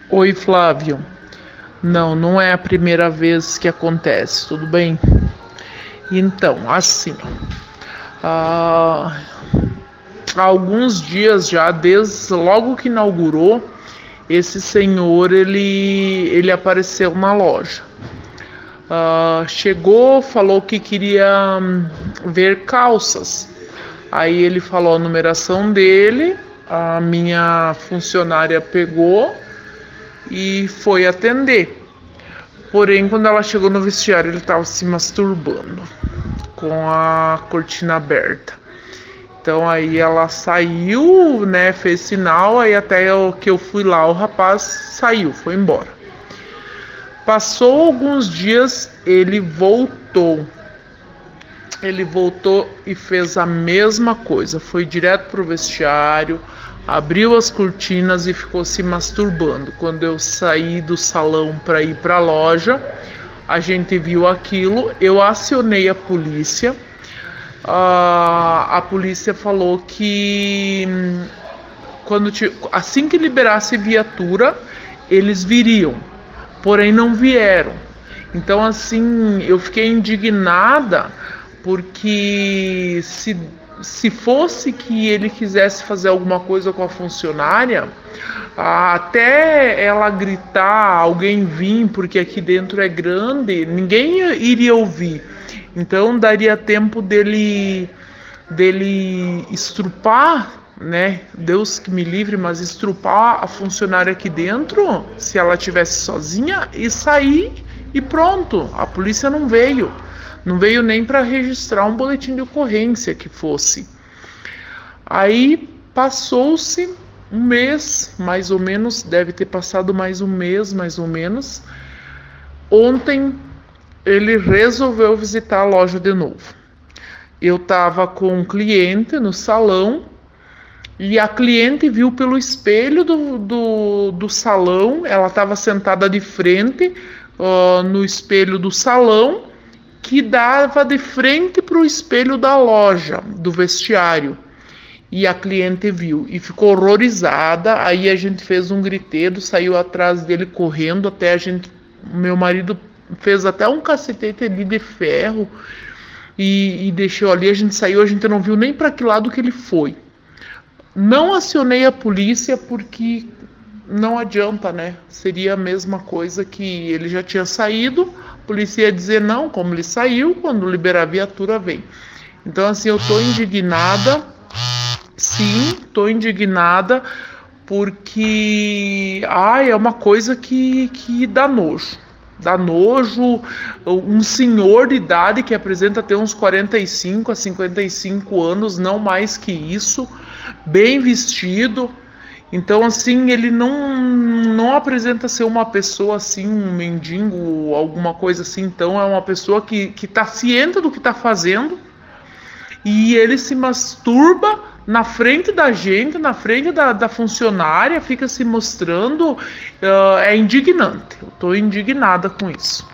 Oi, Flávio. Não, não é a primeira vez que acontece, tudo bem? Então, assim, ah, há alguns dias já, desde logo que inaugurou, esse senhor ele apareceu na loja. Chegou, falou que queria ver calças. Aí ele falou a numeração dele, a minha funcionária pegou e foi atender. Porém, quando ela chegou no vestiário, ele estava se masturbando com a cortina aberta. Então aí ela saiu, né, fez sinal, aí até que eu fui lá, o rapaz saiu, foi embora. Passou alguns dias, ele voltou. Ele voltou e fez a mesma coisa, foi direto pro vestiário, abriu as cortinas e ficou se masturbando. Quando eu saí do salão para ir para a loja, a gente viu aquilo, eu acionei a polícia. A polícia falou que assim que liberasse viatura, eles viriam, porém não vieram. Então, assim, eu fiquei indignada porque se fosse que ele quisesse fazer alguma coisa com a funcionária, até ela gritar, alguém vir, porque aqui dentro é grande, ninguém iria ouvir. Então daria tempo dele estrupar, né? Deus que me livre, mas estrupar a funcionária aqui dentro, se ela estivesse sozinha, e sair e pronto. A polícia não veio. Não veio nem para registrar um boletim de ocorrência que fosse. Aí passou-se um mês, mais ou menos, deve ter passado mais um mês, mais ou menos. Ontem ele resolveu visitar a loja de novo. Eu estava com um cliente no salão e a cliente viu pelo espelho do salão, ela estava sentada de frente no espelho do salão, que dava de frente para o espelho da loja, do vestiário. E a cliente viu e ficou horrorizada. Aí a gente fez um griteiro, saiu atrás dele correndo, meu marido fez até um cacetete ali de ferro e deixou ali. A gente saiu, a gente não viu nem para que lado que ele foi. Não acionei a polícia porque não adianta, né? Seria a mesma coisa que ele já tinha saído, a polícia ia dizer não, como ele saiu, quando liberar a viatura vem. Então, assim, eu tô indignada, sim, tô indignada, porque é uma coisa que dá nojo. Dá nojo, um senhor de idade que apresenta ter uns 45 a 55 anos, não mais que isso, bem vestido. Então, assim, ele não apresenta ser uma pessoa assim, um mendigo, alguma coisa assim. Então, é uma pessoa que está ciente do que está fazendo e ele se masturba na frente da gente, na frente da funcionária, fica se mostrando. É indignante. Eu estou indignada com isso.